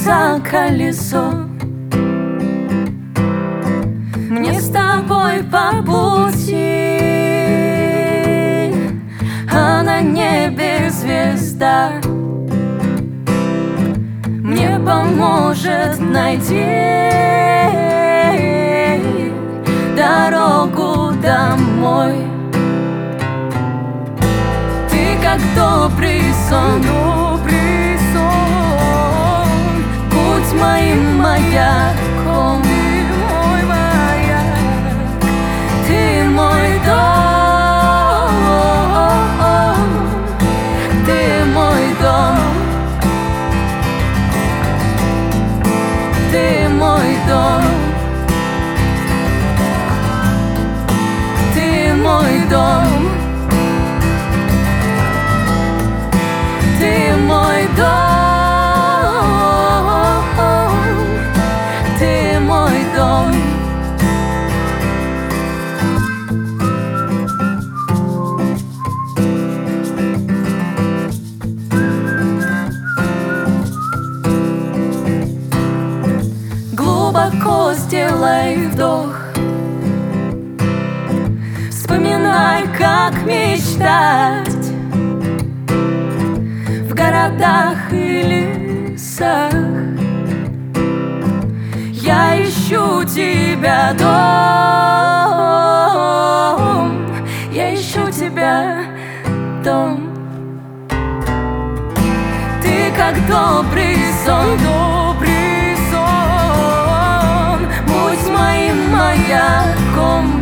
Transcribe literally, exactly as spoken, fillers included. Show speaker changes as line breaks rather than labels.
за колесо. Мне с тобой по пути, а на небе звезда мне поможет найти дорогу домой. Ты как добрый сон, добрый сон, будь моим маяком. Ты мой дом, ты мой дом, ты мой дом, ты мой дом, ты мой дом, ты мой дом. Глубоко сделай вдох, вспоминай, как мечтать в городах и лесах. Я ищу тебя, дом, я ищу тебя, дом. Ты как добрый сон, добрый сон, будь моим маяком.